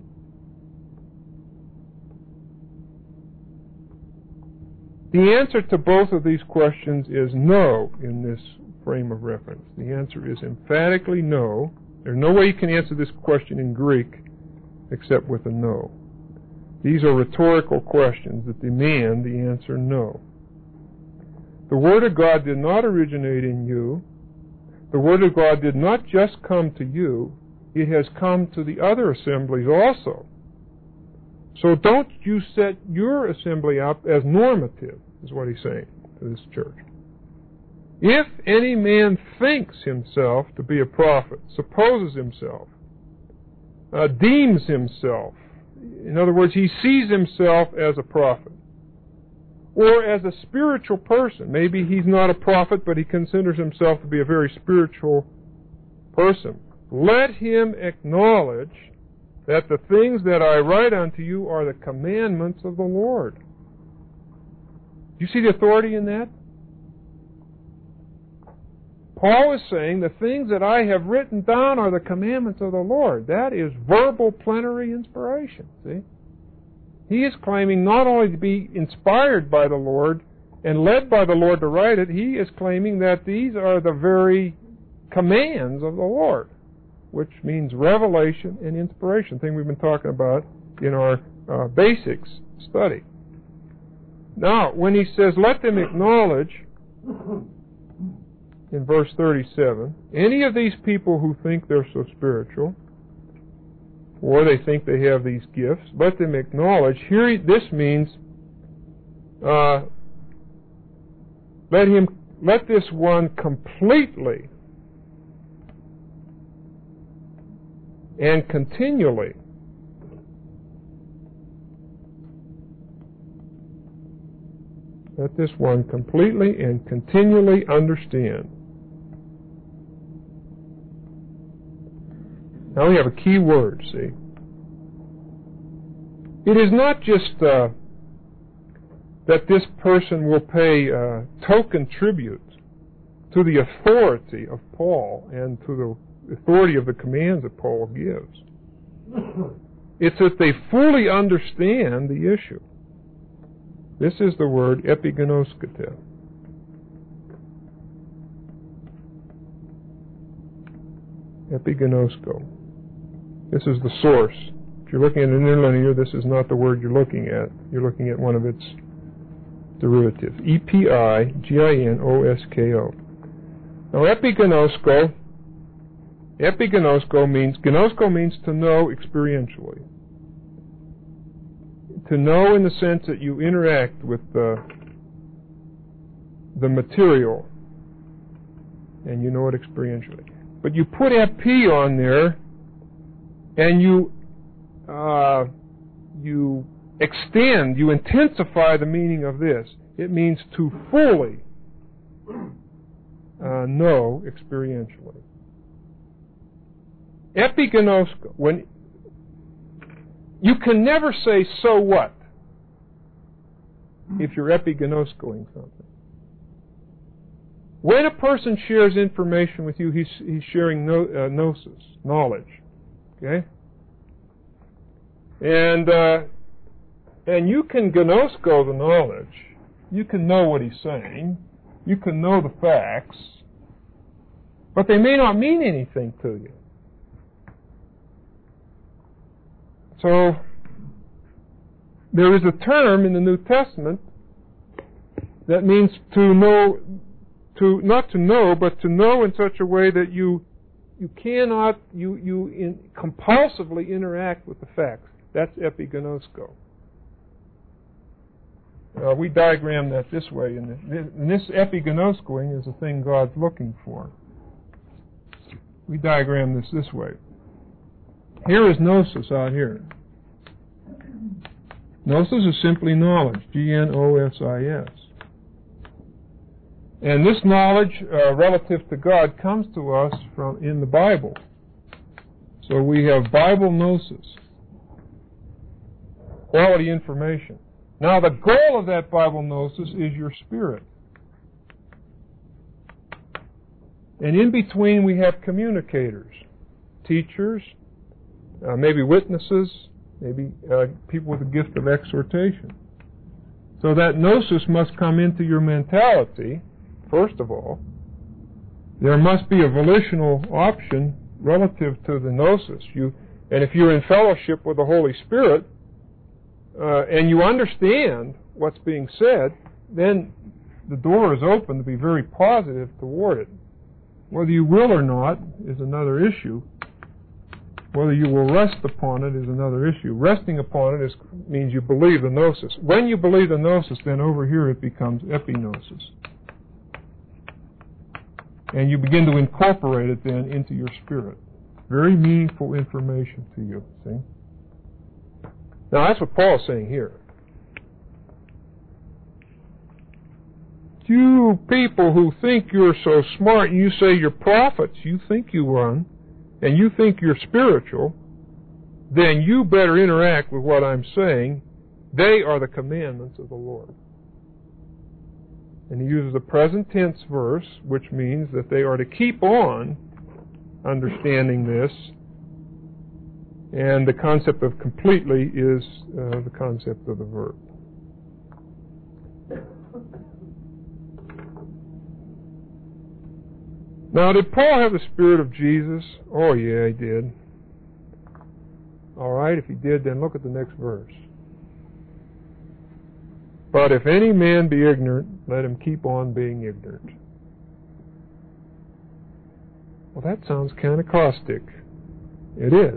The answer to both of these questions is no in this frame of reference. The answer is emphatically no. There's no way you can answer this question in Greek except with a no. These are rhetorical questions that demand the answer no. The Word of God did not originate in you. The Word of God did not just come to you. It has come to the other assemblies also. So don't you set your assembly up as normative, is what he's saying to this church. If any man thinks himself to be a prophet, supposes himself, uh, deems himself. In other words, he sees himself as a prophet or as a spiritual person. Maybe he's not a prophet, but he considers himself to be a very spiritual person. Let him acknowledge that the things that I write unto you are the commandments of the Lord. Do you see the authority in that? Paul is saying the things that I have written down are the commandments of the Lord. That is verbal plenary inspiration. See? He is claiming not only to be inspired by the Lord and led by the Lord to write it, he is claiming that these are the very commands of the Lord, which means revelation and inspiration, thing we've been talking about in our uh, basics study. Now, when he says, let them acknowledge, in verse thirty-seven, any of these people who think they're so spiritual, or they think they have these gifts, let them acknowledge. Here, this means, uh, let him, let this one completely and continually let this one completely and continually understand. Now we have a key word, see. It is not just uh, that this person will pay uh, token tribute to the authority of Paul and to the authority of the commands that Paul gives. It's that they fully understand the issue. This is the word epigenoskete. Epigenosko. This is the source. If you're looking at an interlinear, this is not the word you're looking at. You're looking at one of its derivatives. E P I G I N O S K O. Now, epigenosko, epigenosko means, gnosko means to know experientially. To know in the sense that you interact with the, the material, and you know it experientially. But you put epi on there, and you uh, you extend, you intensify the meaning of this. It means to fully uh, know experientially. Epigenosko, when you can never say so what if you're epigenoskoing something. When a person shares information with you, he's, he's sharing no, uh, gnosis, knowledge. Okay? And uh, and you can gnosko the knowledge. You can know what he's saying. You can know the facts. But they may not mean anything to you. So, there is a term in the New Testament that means to know, to not to know, but to know in such a way that you you cannot, you, you in, compulsively interact with the facts. That's epigenosko. Uh, we diagram that this way, and this, and this epigenoskoing is the thing God's looking for. We diagram this this way. Here is gnosis out here. Gnosis is simply knowledge, G N O S I S. And this knowledge uh, relative to God comes to us from in the Bible. So we have Bible gnosis, quality information. Now the goal of that Bible gnosis is your spirit. And in between we have communicators, teachers, uh, maybe witnesses, maybe uh, people with the gift of exhortation. So that gnosis must come into your mentality, first of all. There must be a volitional option relative to the gnosis. You, and if you're in fellowship with the Holy Spirit, uh, and you understand what's being said, then the door is open to be very positive toward it. Whether you will or not is another issue. Whether you will rest upon it is another issue. Resting upon it is, means you believe the gnosis. When you believe the gnosis, then over here it becomes epignosis. And you begin to incorporate it then into your spirit. very meaningful information to you, see? Now, that's what Paul's saying here. You people who think you're so smart, and you say you're prophets, you think you run, and you think you're spiritual, then you better interact with what I'm saying. They are the commandments of the Lord. And he uses a present tense verse, which means that they are to keep on understanding this. And the concept of completely is uh, the concept of the verb. Now, did Paul have the Spirit of Jesus? Oh, yeah, he did. All right, if he did, then look at the next verse. But if any man be ignorant, let him keep on being ignorant. Well, that sounds kind of caustic. It is.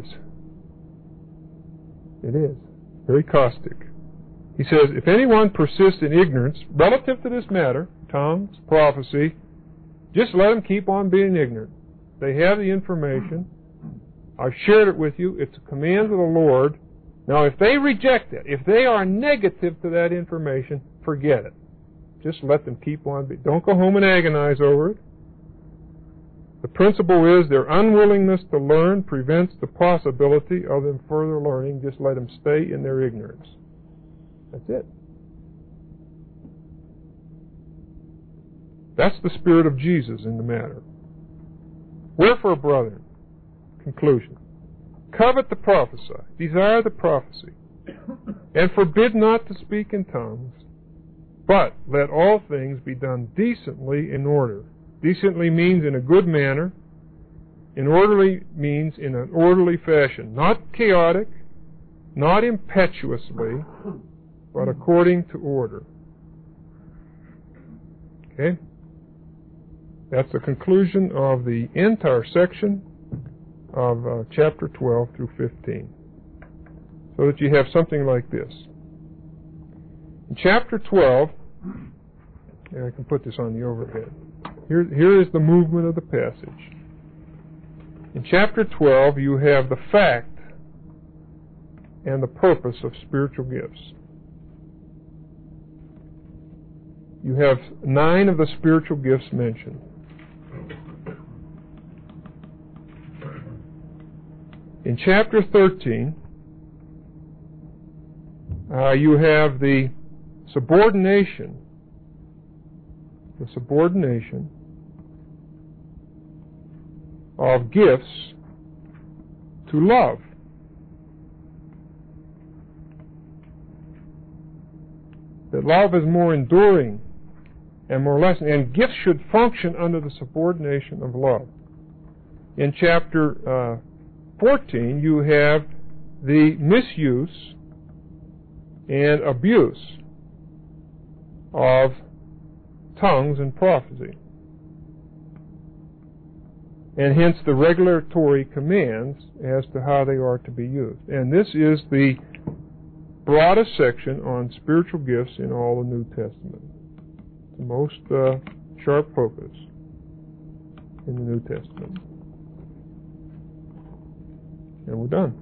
It is. Very caustic. He says, if anyone persists in ignorance, relative to this matter, tongues, prophecy, just let them keep on being ignorant. They have the information. I've shared it with you. It's a command of the Lord. Now, if they reject it, if they are negative to that information, forget it. Just let them keep on. Be- Don't go home and agonize over it. The principle is their unwillingness to learn prevents the possibility of them further learning. Just let them stay in their ignorance. That's it. That's the Spirit of Jesus in the matter. Wherefore, brethren, conclusion, covet the prophesy, desire the prophecy, and forbid not to speak in tongues, but let all things be done decently in order. Decently means in a good manner. In orderly means in an orderly fashion. Not chaotic, not impetuously, but according to order. Okay? That's the conclusion of the entire section of uh, chapter twelve through fifteen. So that you have something like this. In chapter twelve, and I can put this on the overhead. Here, here is the movement of the passage. In chapter twelve, you have the fact and the purpose of spiritual gifts. You have nine of the spiritual gifts mentioned. In chapter thirteen, uh, you have the subordination, the subordination of gifts to love. That love is more enduring and more lasting, and gifts should function under the subordination of love. In chapter uh, fourteen, you have the misuse and abuse of tongues and prophecy, and hence the regulatory commands as to how they are to be used. And this is the broadest section on spiritual gifts in all the New Testament. The most uh, sharp focus in the New Testament. And we're done.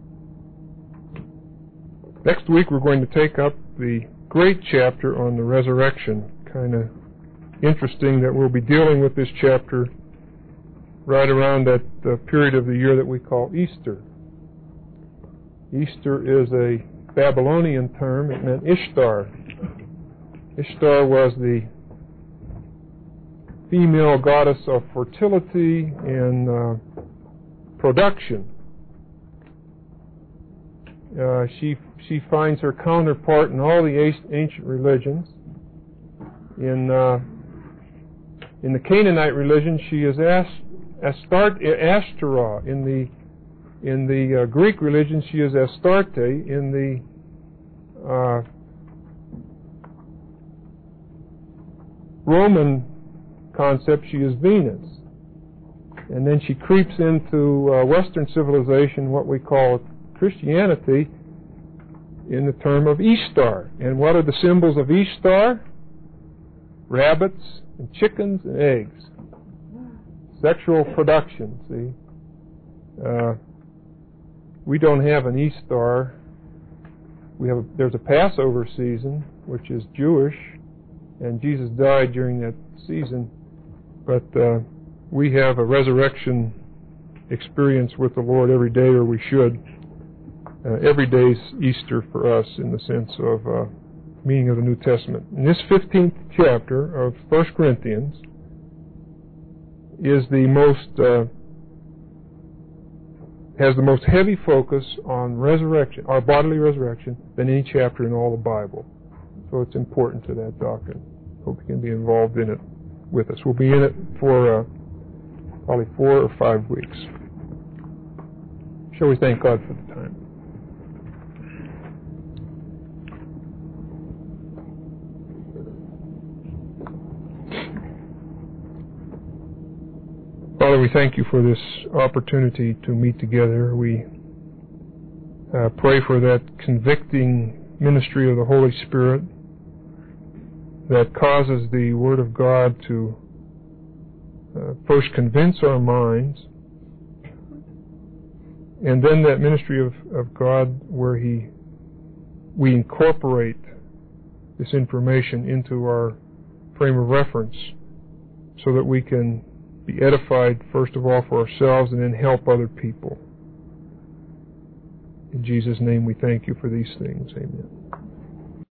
Next week we're going to take up the great chapter on the resurrection. Kind of interesting that we'll be dealing with this chapter right around that uh, period of the year that we call Easter. Easter is a Babylonian term. It meant Ishtar. Ishtar was the female goddess of fertility and uh, production. Uh, she she finds her counterpart in all the ancient religions. In uh, in the Canaanite religion, she is Astarte, Ashtoreth. In the in the uh, Greek religion, she is Astarte. In the uh, Roman concept, she is Venus. And then she creeps into uh, Western civilization, what we call Christianity, in the term of Ishtar. And what are the symbols of Ishtar? Rabbits and chickens and eggs. Sexual production, see? Uh, we don't have an Easter. We have a, there's a Passover season, which is Jewish, and Jesus died during that season. But uh, we have a resurrection experience with the Lord every day, or we should. Uh, every day's Easter for us in the sense of uh, meaning of the New Testament. In this fifteenth chapter of First Corinthians is the most uh, has the most heavy focus on resurrection, our bodily resurrection, than any chapter in all the Bible. So it's important to that doctrine. Hope you can be involved in it with us. We'll be in it for uh, probably four or five weeks. Shall we thank God for the time? Father, we thank you for this opportunity to meet together. We uh, pray for that convicting ministry of the Holy Spirit that causes the Word of God to uh, first convince our minds, and then that ministry of, of God where He we incorporate this information into our frame of reference so that we can be edified, first of all, for ourselves and then help other people. In Jesus' name we thank you for these things. Amen.